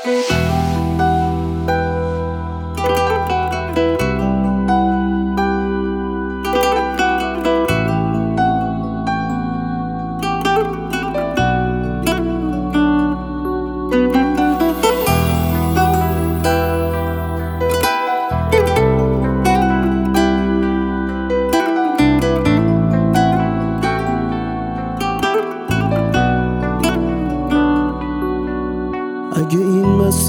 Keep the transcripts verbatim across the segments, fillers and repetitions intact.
اگه این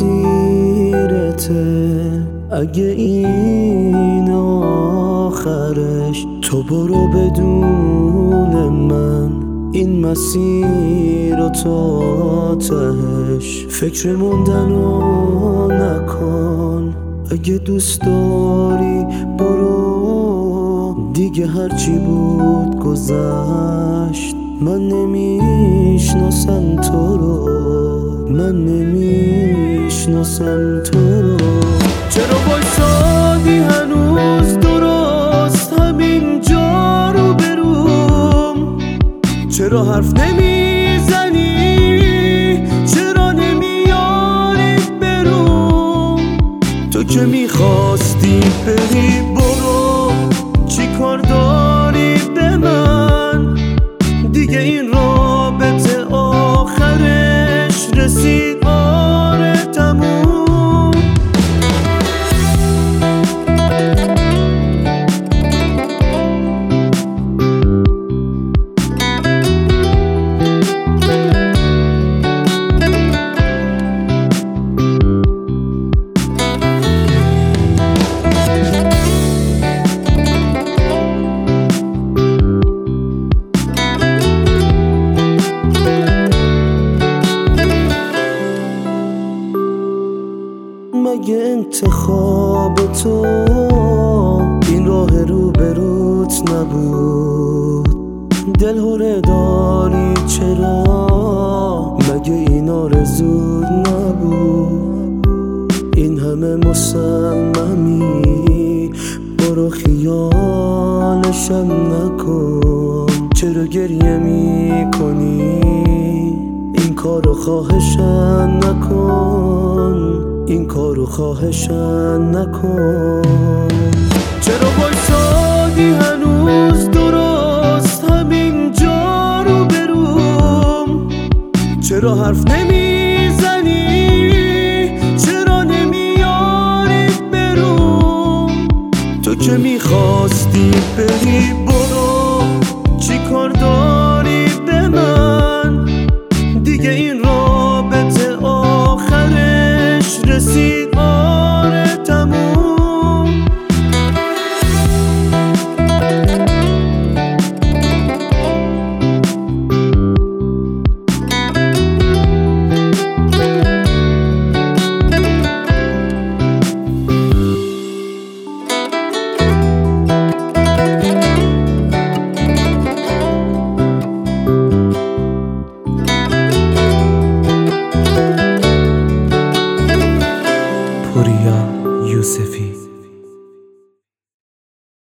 مسیرته، اگه این آخرش، تو برو بدون من این مسیر رو تا تهش. فکر موندنو نکن، اگه دوست داری برو دیگه، هرچی بود گذشت. من نمیشناسم تو رو، من نمیشناسم تو رو. چرا بایستادی هنوز درست همین جا رو بروم؟ چرا حرف نمیزنی؟ چرا نمیاری بروم؟ تو که میخواستی بری برو، چی کار داری به من؟ دیگه این رابطه آخرش رسید، آره تموم. مگه انتخاب تو این راه رو بروت نبود؟ دل هره داری چرا؟ مگه این آرزوت نبود؟ این همه مصممی برو خیالشم نکن. چرا گریه می کنی؟ این کارو خواهشم نکن، این کارو خواهشم نکن. چرا بایستادی هنوز درست همین جا رو بروم؟ چرا حرف نمیزنی؟ چرا نمیاری بروم؟ تو که میخواستی بری برو، چی کار داری به من؟ دیگه این رابطه آخرش رسید.